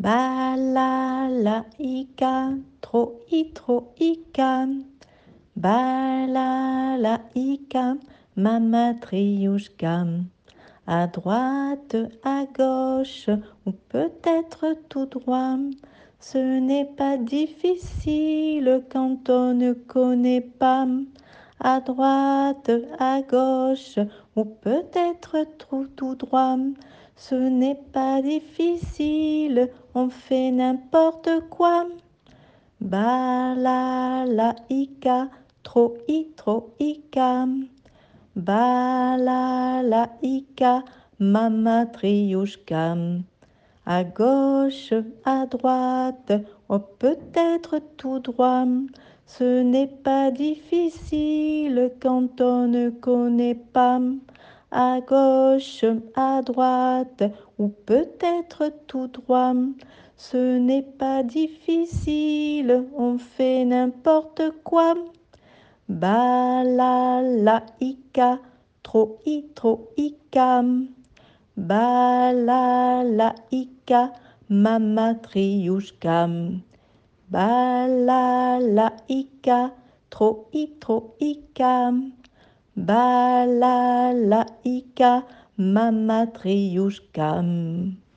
Balalaïka, troïka. Balalaïka, ma matrioshka. À droite, à gauche, ou peut-être tout droit. Ce n'est pas difficile quand on ne connaît pas. À droite, à gauche, ou peut-être tout droit. Ce n'est pas difficile, on fait n'importe quoi. Balalaïka, troïka. Balalaïka, ma matrioshka. À gauche, à droite, ou peut-être tout droit. Ce n'est pas difficile quand on ne connaît pas. À gauche, à droite, ou peut-être tout droit. Ce n'est pas difficile, on fait n'importe quoi. Balalaïka, troïka. Balalaïka, ma matrioshka. Balalaïka, troïka. Balalaïka, ma matrioshka.